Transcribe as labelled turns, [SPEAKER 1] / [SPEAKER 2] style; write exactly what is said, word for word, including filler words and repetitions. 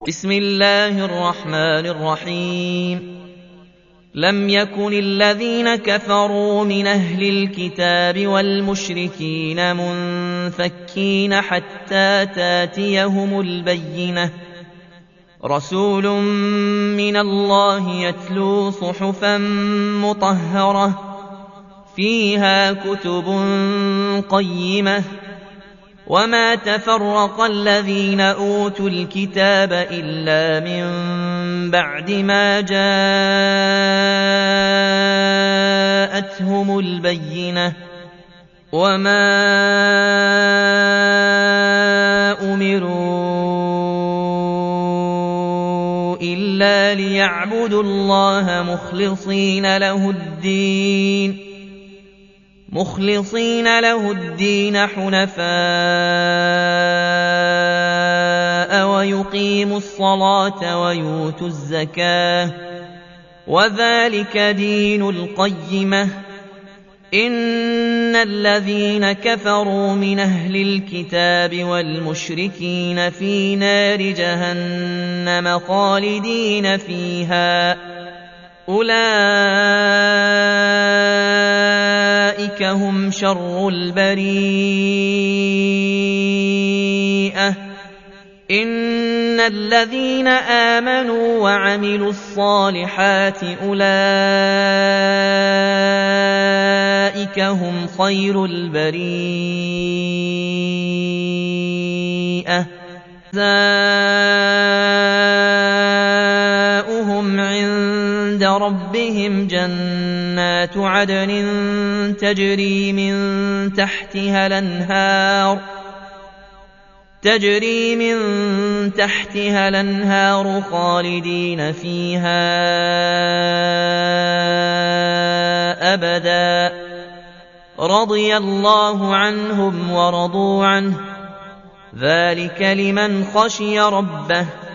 [SPEAKER 1] بسم الله الرحمن الرحيم لم يكن الذين كفروا من أهل الكتاب والمشركين منفكين حتى تاتيهم البينة رسول من الله يتلو صحفا مطهرة فيها كتب قيمة وما تفرق الذين أوتوا الكتاب إلا من بعد ما جاءتهم البينة وما أمروا إلا ليعبدوا الله مخلصين له الدين مخلصين له الدين حنفاء ويقيموا الصلاة ويؤتوا الزكاة وذلك دين القيمة إن الذين كفروا من أهل الكتاب والمشركين في نار جهنم خالدين فيها أولئك هم شر البريئة إن الذين آمنوا وعملوا الصالحات أولئك هم خير البريئة جزاؤهم عند ربهم جنات عدن تجري من تحتها الأنهار تجري من تحتها الأنهار خالدين فيها أبدا رضي الله عنهم ورضوا عنه ذلك لمن خشي ربه